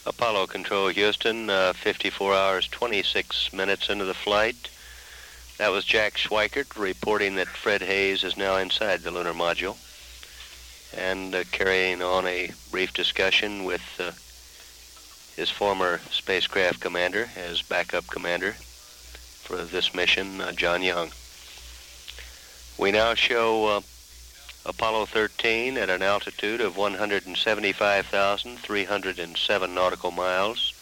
Apollo Control Houston, 54 hours, 26 minutes into the flight. That was Jack Schweikert reporting that Fred Hayes is now inside the lunar module and carrying on a brief discussion with his former spacecraft commander as backup commander for this mission, John Young. We now show Apollo 13 at an altitude of 175,307 nautical miles,